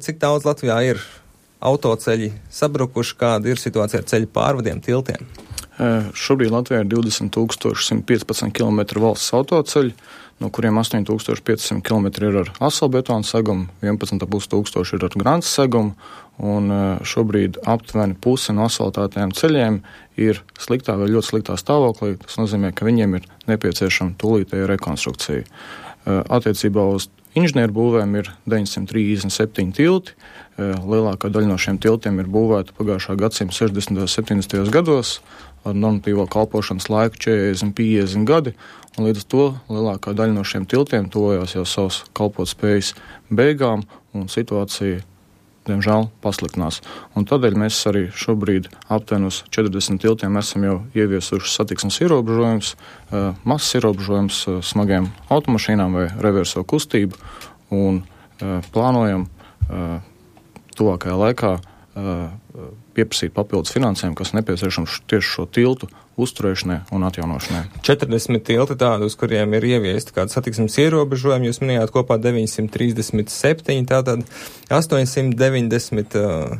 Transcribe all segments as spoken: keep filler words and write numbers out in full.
Cik daudz Latvijā ir autoceļi sabrukuši, kāda ir situācija ar ceļu pārvadiem, tiltiem? Šobrīd Latvijā ir divdesmit tūkstoši simt piecpadsmit kilometri valsts autoceļi, no kuriem astoņi tūkstoši pieci simti kilometri ir ar asfaltbetona segumu, vienpadsmit komats pieci tūkstoši ir ar grants segumu, un šobrīd aptuveni puse no asfaltētajiem ceļiem ir sliktā vai ļoti sliktā stāvoklī. Tas nozīmē, ka viņiem ir nepieciešama tūlītēja rekonstrukcija. Attiecībā uz inženieru būvēm ir deviņsimt trīsdesmit septiņi tilti. Lielākā daļa no šiem tiltiem ir būvēta pagājušā gadsimta sešdesmitajos, septiņdesmitajos gados ar normatīvo kalpošanas laiku četrdesmit, piecdesmit gadi, un līdz ar to lielākā daļa no šiem tiltiem tojās jau savas kalpotspējas beigām, un situācija, diemžēl, pasliktinās. Un tādēļ mēs arī šobrīd aptuveni uz četrdesmit tiltiem esam jau ieviesuši satiksmes ierobežojumus, mazs ierobežojums smagiem automašīnām vai reverso kustību, un plānojam tuvākajā laikā pieprasīt papildus finansējumu, kas nepieciešams tieši šo tiltu uzturēšanai un atjaunošanai. četrdesmit tilti tādi, uz kuriem ir ieviesti kādi satiksmes ierobežojumi. Jūs minējāt kopā deviņsimt trīsdesmit septiņi, tātad astoņsimt deviņdesmit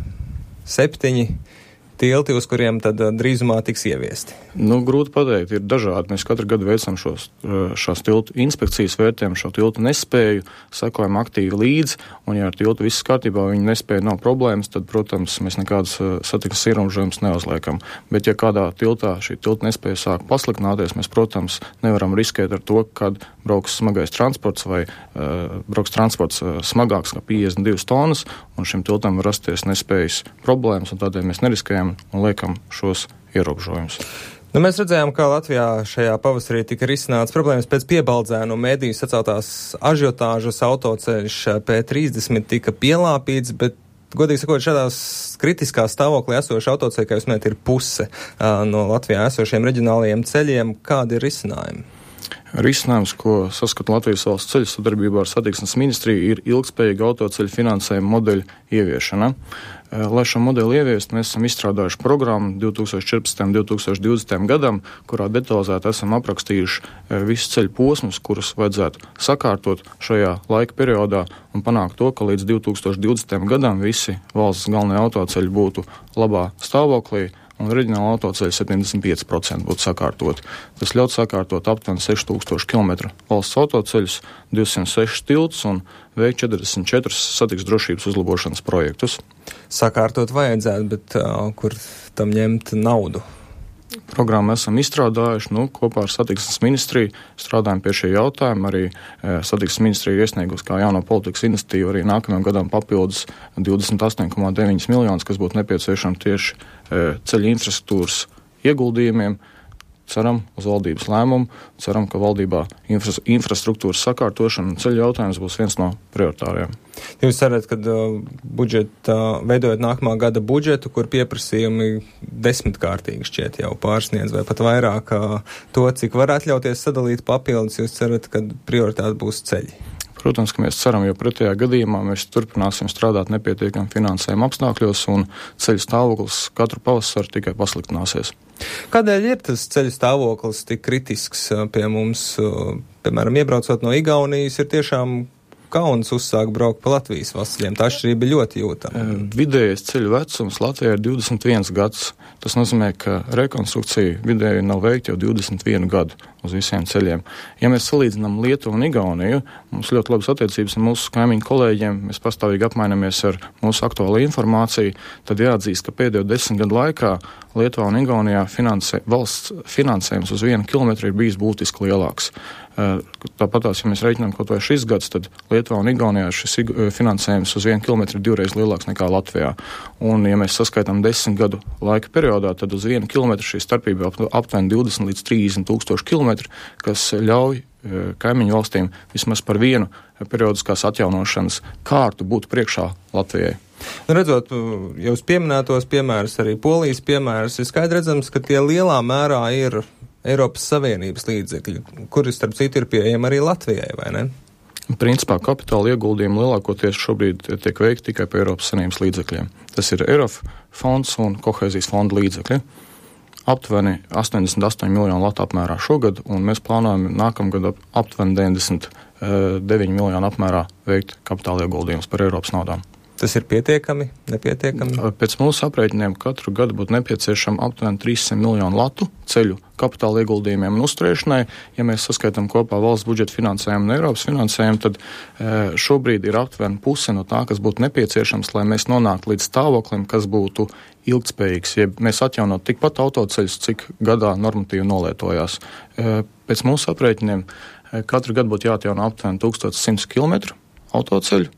septiņi tilti, uz kuriem tad drīzumā tiks ieviesti? Nu, grūti pateikt, ir dažādi. Mēs katru gadu veicam šos, šās tiltu inspekcijas, vērtējam šo tiltu nespēju, sekojam aktīvi līdzi, un ja ar tiltu viss kārtībā, viņi nespēja, nav problēmas, tad, protams, mēs nekādas satiksmes ierobežojumus neuzliekam. Bet, ja kādā tiltā šī tilta nespēja sāk pasliktināties, mēs, protams, nevaram riskēt ar to, kad brauks smagais transports vai uh, brauks transports uh, smagāks kā piecdesmit divas tonnas, un šim tiltam var rasties nespējas problēmas, un tādēļ mēs neriskējam un liekam šos ierobežojumus. Nu, mēs redzējām, kā Latvijā šajā pavasarī tika risināts problēmas pēc piebaldzēnu mēdīju saceltās ažiotāžas. Autoceļš P trīsdesmit tika pielāpīts, bet, godīgi sakot, šādās kritiskā stāvoklī esoši autoceļi, kā jūs minējat, ir puse uh, no Latvijā esošiem reģionālajiem ceļiem. Kādi ir risinājumi? Risinājums, ko saskata Latvijas valsts ceļu sadarbībā ar satiksmes ministriju, ir ilgspējīga autoceļu finansējuma modeļa ieviešana. Lai šo modeli ieviest, mēs esam izstrādājuši programmu divi tūkstoši četrpadsmitajam, divi tūkstoši divdesmitajam gadam, kurā detalizēti esam aprakstījuši visus ceļu posmus, kurus vajadzētu sakārtot šajā laika periodā un panākt to, ka līdz divi tūkstoši divdesmitajam gadam visi valsts galvenie autoceļi būtu labā stāvoklī, un reģionāla autoceļa septiņdesmit pieci procenti būtu sakārtoti. Tas ļaut sakārtot aptuveni seši tūkstoši kilometru valsts autoceļus, divsimt sešas tiltus un veikt četrdesmit četrus satiksmes drošības uzlabošanas projektus. Sakārtot vajadzētu, bet uh, kur tam ņemt naudu? Programmu esam izstrādājuši, nu, kopā ar satiksmes ministriju strādājam pie šī jautājuma. Arī e, satiksmes ministrija iesniegus kā jauno politikas iniciatīvu arī nākamajam gadam papildus divdesmit astoņi komats deviņi miljonus, kas būtu nepieciešami tieši e, ceļu infrastruktūras ieguldījumiem. Ceram uz valdības lēmumu, ceram, ka valdībā infra, infrastruktūras sakārtošana un ceļu jautājums būs viens no prioritāriem. Jūs cerat, ka uh, budžeta, veidojot nākamā gada budžetu, kur pieprasījumi desmitkārtīgi šķiet jau pārsniedz vai pat vairāk uh, to, cik var atļauties sadalīt papildus, jūs cerat, ka prioritāte būs ceļi? Protams, ka mēs ceram, jo pretējā gadījumā mēs turpināsim strādāt nepietiekam finansējuma apstākļos un ceļu stāvoklis katru pavasaru tikai pasliktināsies. Kādēļ ir tas ceļu stāvoklis tik kritisks pie mums? Piemēram, iebraucot no Igaunijas, ir tiešām kauns uzsākt braukt pa Latvijas valstsceļiem. Tā atšķirība ļoti jūtama. Vidējais ceļu vecums Latvijā ir divdesmit viens gads. Tas nozīmē, ka rekonstrukcija vidēji nav veikta jau divdesmit vienu gadu uz visiem ceļiem. Ja mēs salīdzinām Lietuvu un Igauniju, mums ļoti labas attiecības ar mūsu kaimiņu kolēģiem, mēs pastāvīgi apmainamies ar mūsu aktuālo informāciju, tad jāatzīst, ka pēdējo desmit gadu laikā Lietuvā un Igaunijā finansē, valsts finansējums uz vienu kilometru ir bijis būtiski lielāks. Tāpatās, ja mēs reiķinām kaut vai šis gads, tad Lietuvā un Igaunijā šis finansējums uz vienu kilometru ir divreiz lielāks nekā Latvijā. Un, ja mēs saskaitām desmit gadu laika periodā, tad uz vienu kilometru šī starpība ap, aptuveni divdesmit līdz trīsdesmit tūkstoši kilometru, kas ļauj kaimiņu valstīm vismaz par vienu periodiskās atjaunošanas kārtu būt priekšā Latvijai. Redzot, jūs pieminētos piemērus, arī Polijas piemērus, ir skaidrs redzams, ka tie lielā mērā ir Eiropas Savienības līdzekļi, kuri starp citu ir pieejami arī Latvijai, vai ne? Principā kapitāla ieguldījumi lielākoties šobrīd tiek veikti tikai pie Eiropas Savienības līdzekļiem. Tas ir Eirof fonds un kohēzijas fonda līdzekļi. Aptuveni astoņdesmit astoņi miljoni latu apmērā šogad, un mēs plānojam nākamgad aptuveni deviņdesmit deviņi miljoni apmērā veikt kapitāla ieguldījumus par Eiropas naudām. Tas ir pietiekami, nepietiekami? Pēc mūsu aprēķiniem katru gadu būtu nepieciešama aptuveni trīssimt miljonu latu ceļu kapitāla ieguldījumiem un uzturēšanai. Ja mēs saskaitām kopā valsts budžeta finansējumu un Eiropas finansējumu, tad e, šobrīd ir aptuveni puse no tā, kas būtu nepieciešams, lai mēs nonāktu līdz stāvoklim, kas būtu ilgtspējīgs. Ja mēs atjaunot tikpat autoceļus, cik gadā normatīvi nolietojās. E, pēc mūsu aprēķiniem e, katru gadu būtu jāatjauno aptuveni tūkstoš simts kilometru autoceļu.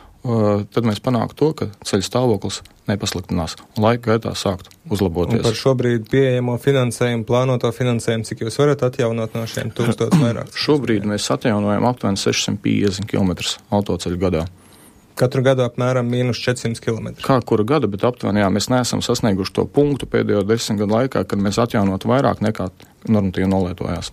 Tad mēs panāktu to, ka ceļu stāvoklis nepasliktinās un laika gaitā sāktu uzlaboties. Un par šobrīd pieejamo finansējumu, plānoto finansējumu, cik jūs varat atjaunot no šiem tūkstotis vairāk? Šobrīd mēs atjaunojam aptuveni sešsimt piecdesmit kilometrus autoceļu gadā. Katru gadu apmēram mīnus četrsimt kilometru. Kā kura gada, bet aptuveni jā, mēs neesam sasnieguši to punktu pēdējo desmit gadu laikā, kad mēs atjaunotu vairāk nekā normatīvi nolietojās.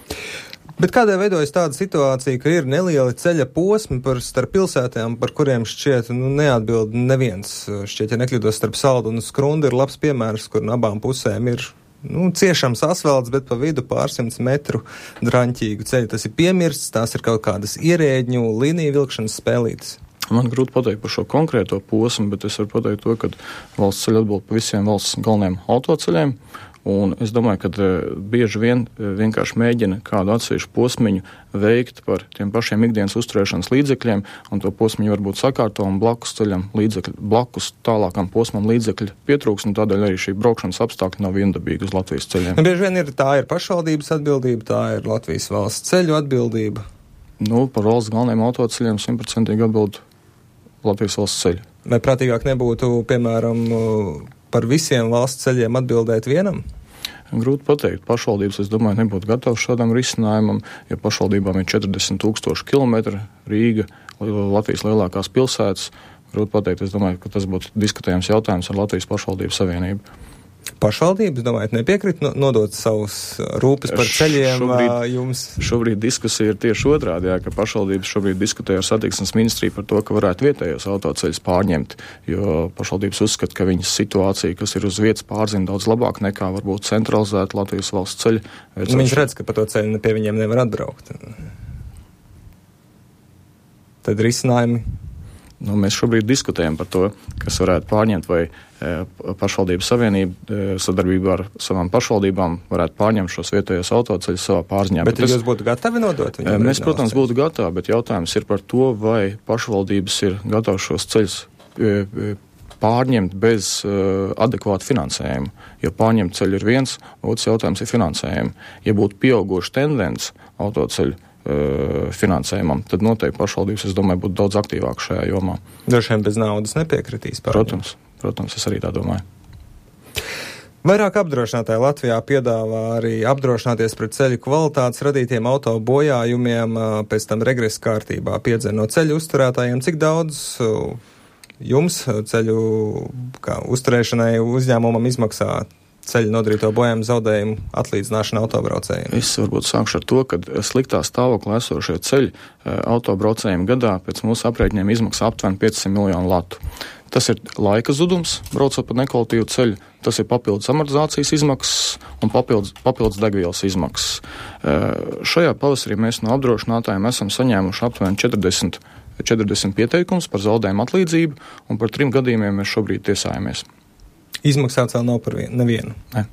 Bet kādēļ veidojas tāda situācija, ka ir nelieli ceļa posmi par starp pilsētām, par kuriem šķiet nu, neatbild neviens? Šķiet, ja nekļūdos starp Saldu un Skrundu, ir labs piemērs, kur no abām pusēm ir nu, ciešams asfalts, bet pa vidu pārsimts metru draņķīgu ceļu. Tas ir piemirsts, tās ir kaut kādas ierēģņu līniju vilkšanas spēlītes. Man grūti pateikt par šo konkrēto posmu, bet es varu pateikt to, ka valsts ceļi atbild pa visiem valsts galvenajiem autoceļiem. Un es domāju, ka bieži vien vienkārši mēģina kādu atsevišķu posmiņu veikt par tiem pašiem ikdienas uzturēšanas līdzekļiem, un to posmiņu varbūt sakārto un blakus ceļam līdzekļu, blakus tālākam posmam līdzekļu pietrūks, un tādēļ arī šī braukšanas apstākļi nav viendabīgi uz Latvijas ceļiem. Un bieži vien ir tā ir pašvaldības atbildība, tā ir Latvijas valsts ceļu atbildība. Nu, par valsts galvenajiem autoceļiem simtprocentīgi atbild Latvijas valsts ceļu. Vai prātīgāk nebūtu, piemēram, par visiem valsts ceļiem atbildēt vienam? Grūti pateikt. Pašvaldības, es domāju, nebūtu gatavs šādam risinājumam, ja pašvaldībām ir četrdesmit tūkstoši kilometri, Rīga, Latvijas lielākās pilsētas. Grūti pateikt, es domāju, ka tas būtu diskutējams jautājums ar Latvijas pašvaldību savienību. Pašvaldības, domājat, nepiekrit nodot savus rūpes par ceļiem šobrīd, jums? Šobrīd diskusija ir tieši otrādi, jā, ka pašvaldības šobrīd diskutē ar satiksmes ministriju par to, ka varētu vietējos autoceļus pārņemt, jo pašvaldības uzskata, ka viņas situācija, kas ir uz vietas, pārzina daudz labāk nekā varbūt centralizēta Latvijas valsts ceļa. Viņas redz, ka pa to ceļu pie viņiem nevar atbraukt. Tad risinājumi? Nu, mēs šobrīd diskutējam par to, kas varētu pārņemt, vai e, pašvaldības savienība e, sadarbībā ar savām pašvaldībām varētu pārņemt šos vietējos autoceļus savā pārziņā. Bet, bet jūs būtu gatavi nodot? E, mēs, protams, būtu gatavi, bet jautājums ir par to, vai pašvaldības ir gatavas šos ceļus e, e, pārņemt bez uh, adekvāta finansējuma. Jo pārņemt ceļu ir viens, otrs jautājums ir finansējumi. Ja būtu pieauguša tendence autoceļu uh, finansējumam, tad noteikti pašvaldības, es domāju, būtu daudz aktīvāk šajā jomā. Droši vien bez naudas nepiekritīs pārņemt. Protams, protams, es arī tā domāju. Vairāk apdrošinātāji Latvijā piedāvā arī apdrošināties pret ceļu kvalitātes radītiem auto bojājumiem, pēc tam regresa kārtībā piedzen no ceļu uzturētājiem. Cik daudz jums ceļu kā, uzturēšanai uzņēmumam izmaksā ceļu nodarīto bojājumu zaudējumu atlīdzināšana autobraucējiem? Es varbūt sākšu ar to, ka sliktā stāvoklā esošie ceļi autobraucējiem gadā pēc mūsu aprēķiniem izmaksā aptuveni piecsimt miljonu latu. Tas ir laika zudums, braucot pa nekvalitīvu ceļu, tas ir papildus amortizācijas izmaksas un papildus, papildus degvielas izmaksas. Šajā pavasarī mēs no apdrošinātājiem esam saņēmuši aptuveni četrdesmit četrdesmit pieteikums par zaudējumu atlīdzību, un par trim gadījumiem mēs šobrīd tiesājamies. Izmaksāts vēl nav par vienu, nevienu? Ne.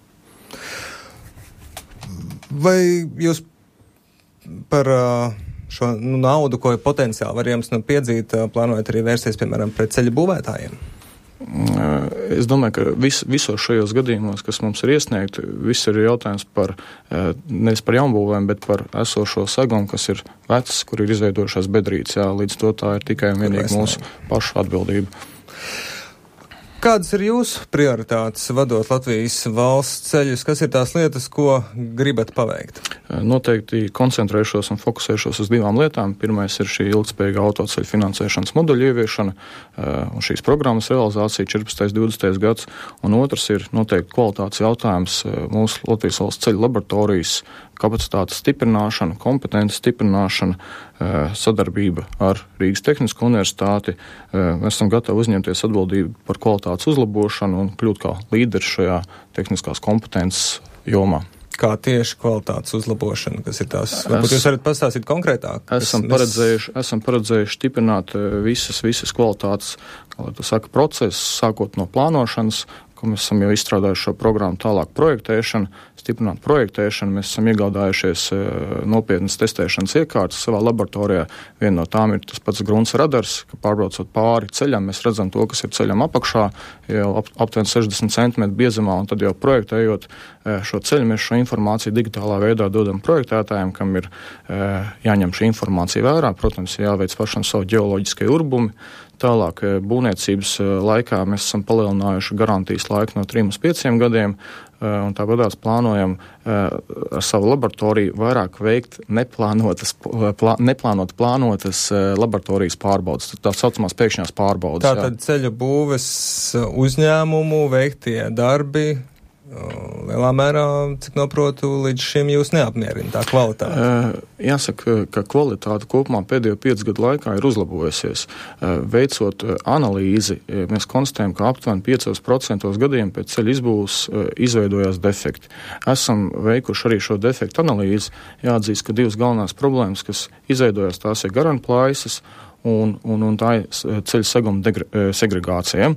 Vai jūs par šo nu, naudu, ko potenciāli var jums nu, piedzīt, plānojat arī vērsties, piemēram, pret ceļu būvētājiem? Es domāju, ka vis, visos šajos gadījumos, kas mums ir iesniegti, viss ir jautājums par, nevis par jaunbūvēm, bet par esošo segumu, kas ir vecs, kur ir izveidojušās bedrītes. Jā, līdz to tā ir tikai un vienīgi mūsu pašu atbildība. Kādas ir jūsu prioritātes vadot Latvijas valsts ceļus? Kas ir tās lietas, ko gribat paveikt? Noteikti koncentrēšos un fokusēšos uz divām lietām. Pirmais ir šī ilgspējīga autoceļu finansēšanas moduļu ieviešana un šīs programmas realizācija četrpadsmitais divdesmitais gads. Un otrs ir noteikti kvalitātes jautājums mūsu Latvijas valsts ceļu laboratorijas kapacitātes stiprināšana, kompetences stiprināšana, sadarbība ar Rīgas Tehnisko universitāti. Mēs esam gatavi uzņemties atbildību par kvalitātes uzlabošanu un kļūt kā līderi šajā tehniskās kompetences jomā. kā tieši kvalitātes uzlabošana, kas ir tās, varbūt jūs varat pastāstīt konkrētāk? Esam nes... paredzējuši, esam paredzējuši stiprināt visas, visas kvalitātes, kā lai to saka, procesus, sākot no plānošanas, ko mēs esam jau izstrādājuši šo programmu tālāk projektēšanu, stiprināt projektēšanu. Mēs esam iegādājušies nopietnas testēšanas iekārtas savā laboratorijā. Viena no tām ir tas pats grunts radars, ka pārbraucot pāri ceļam, mēs redzam to, kas ir ceļam apakšā, jau ap, aptuveni sešdesmit centimetru biezumā, un tad jau projektējot šo ceļu, mēs šo informāciju digitālā veidā dodam projektētājiem, kam ir jāņem šī informācija vērā. Protams, jāveic pašam savu ģeoloģiskie urbumi. Tālāk būvniecības laikā mēs esam palielinājuši garantijas laiku no trim uz pieciem gadiem, un tāpatās plānojam ar savu laboratoriju vairāk veikt neplānotas, plā, neplānot plānotas laboratorijas pārbaudas, tā saucamās pēkšņās pārbaudas. Tātad ceļu būves uzņēmumu veiktie darbi lielā mērā, cik noprotu, līdz šim jūs neapmierina tā kvalitāte? Jāsaka, ka kvalitāte kopumā pēdējo piecu gadu laikā ir uzlabojusies. Veicot analīzi, mēs konstatējam, ka aptuveni piecos procentos gadiem pēc ceļa izbūves izveidojās defekti. Esam veikuši arī šo defektu analīzi. Jāatzīst, ka divas galvenās problēmas, kas izveidojās, tās ir garanplājasas un, un, un tā ir ceļa seguma segregācija.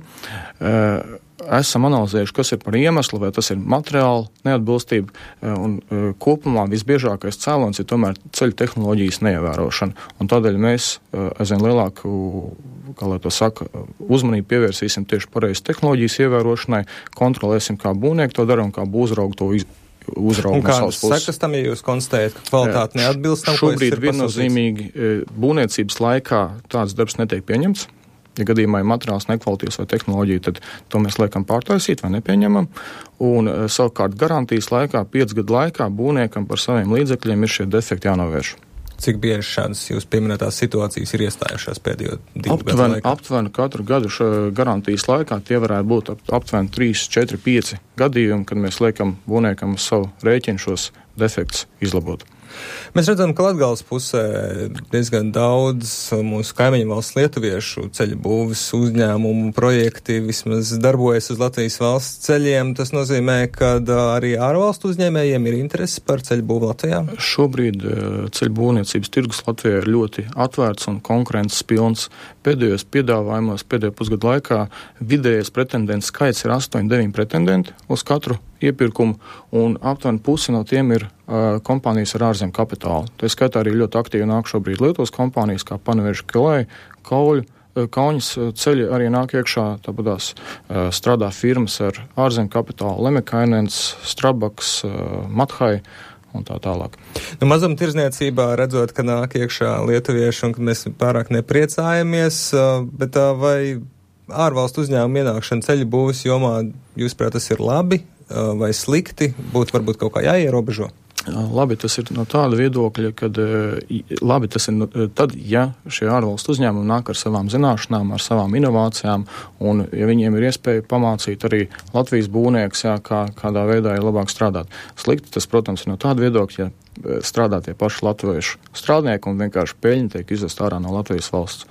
Esam analizējuši, kas ir par iemeslu, vai tas ir materiāli neatbilstība, un kopumā visbiežākais cēlons ir tomēr ceļu tehnoloģijas neievērošana. Un tādēļ mēs aizvien lielāku, kā lai to saka, uzmanību pievērsīsim tieši pareizi tehnoloģijas ievērošanai, kontrolēsim, kā būvnieki to dara un kā būvzraugi to iz, uzrauga no savas puses. Un kādas sekas tam, ja jūs konstatējat, ka kvalitāte neatbilst tam, ko es ir pasūtījis? Šobrīd viennozīmīgi būvniecības laikā tāds darbs netiek pieņemts. Ja gadījumā ir materiāls nekvalitīvs vai tehnoloģija, tad to mēs liekam pārtaisīt vai nepieņemam. Un savukārt garantijas laikā, piecu gadu laikā, būvniekam par saviem līdzekļiem ir šie defekti jānovērš. Cik bieži šādas jūs pieminētās situācijas ir iestājušās pēdējo divu aptuveni, gadu laikā? Aptuveni katru gadu garantijas laikā tie varētu būt aptuveni trīs, četri, pieci gadījumi, kad mēs liekam būvniekam uz savu rēķinu šos defektus izlabot. Mēs redzam, ka Latgales pusē diezgan daudz mūsu kaimiņu valsts lietuviešu ceļu būves uzņēmumu projekti vismaz darbojas uz Latvijas valsts ceļiem. Tas nozīmē, ka arī ārvalstu uzņēmējiem ir interesi par ceļu būvu Latvijā? Šobrīd ceļu būvniecības tirgus Latvijā ir ļoti atvērts un konkurences pilns. Pēdējos piedāvājumos, pēdējo pusgadu laikā vidējais pretendentu skaits ir astoņi, deviņi pretendenti uz katru iepirkumu, un aptuveni pusi no tiem ir uh, kompānijas ar ārzem kapitālu. Tā skaitā arī ļoti aktīvi nāk šobrīd Lietuvas kompānijas, kā Paneveža Kelē, Kauļu, uh, Kauņas ceļi arī nāk iekšā, tāpatās uh, strādā firmas ar ārzem kapitālu, Lemekainens, Strabaks, uh, Mathai un tā tālāk. Nu, mazumtirdzniecībā redzot, ka nāk iekšā lietuvieši un ka mēs pārāk nepriecājamies, uh, bet uh, vai ārvalstu uzņēmumu ienākšana ceļu būves jomā, jūsuprāt, tas ir labi vai slikti, būtu varbūt kaut kā jāierobežo? Labi, tas ir no tāda viedokļa, kad labi tas ir tad, ja šie ārvalstu uzņēmumi nāk ar savām zināšanām, ar savām inovācijām, un ja viņiem ir iespēja pamācīt arī Latvijas būvnieks, jā, kā, kādā veidā ir labāk strādāt. Slikti tas, protams, ir no tāda viedokļa, ja strādā tie paši latviešu strādnieki un vienkārši peļņa tiek izvest ārā no Latvijas valsts.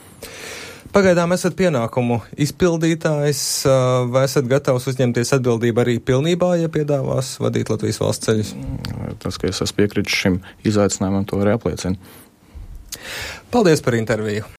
Pagaidām esat pienākumu izpildītājs, vai esat gatavs uzņemties atbildību arī pilnībā, ja piedāvās vadīt Latvijas valsts ceļus? Tas, ka es esmu piekritis šim izaicinājumam, to arī apliecina. Paldies par interviju!